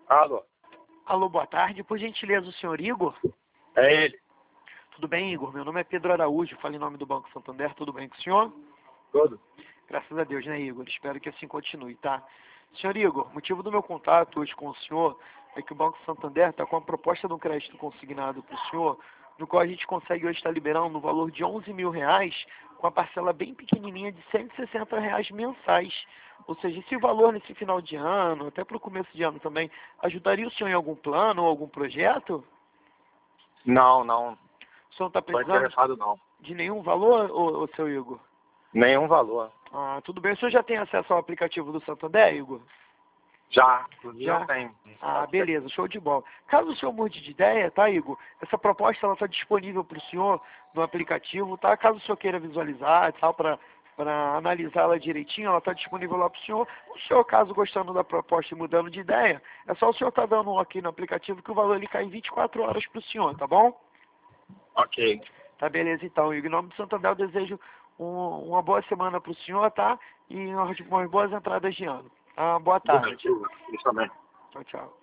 Alô? Alô, boa tarde. Por gentileza, o senhor Igor? É ele. Tudo bem, Igor? Meu nome é Pedro Araújo, falo em nome do Banco Santander. Tudo bem com o senhor? Tudo? Graças a Deus, né, Igor? Espero que assim continue, tá? Senhor Igor, motivo do meu contato hoje com o senhor é que o Banco Santander está com a proposta de um crédito consignado para o senhor, no qual a gente consegue hoje estar liberando no valor de R$ 11.000, com a parcela bem pequenininha de R$ 160 mensais. Ou seja, esse valor nesse final de ano, até para o começo de ano também, ajudaria o senhor em algum plano ou algum projeto? Não. O senhor não está Tô precisando interessado não. de nenhum valor, ô seu Igor? Nenhum valor. Ah, tudo bem. O senhor já tem acesso ao aplicativo do Santander, Igor? Já. Inclusive Já? eu tenho. Ah, beleza, show de bola. Caso o senhor mude de ideia, tá, Igor? Essa proposta ela está disponível para o senhor no aplicativo, tá? Caso o senhor queira visualizar e tal, para analisá-la direitinho, ela está disponível lá para o senhor. O senhor, caso gostando da proposta e mudando de ideia, é só o senhor estar dando um ok no aplicativo que o valor ele cai em 24 horas para o senhor, tá bom? Ok. Tá, beleza, então, Igor. Em nome do Santander, eu desejo uma boa semana para o senhor, tá? E umas boas entradas de ano. Ah, boa tarde. Isso também. Tchau, tchau.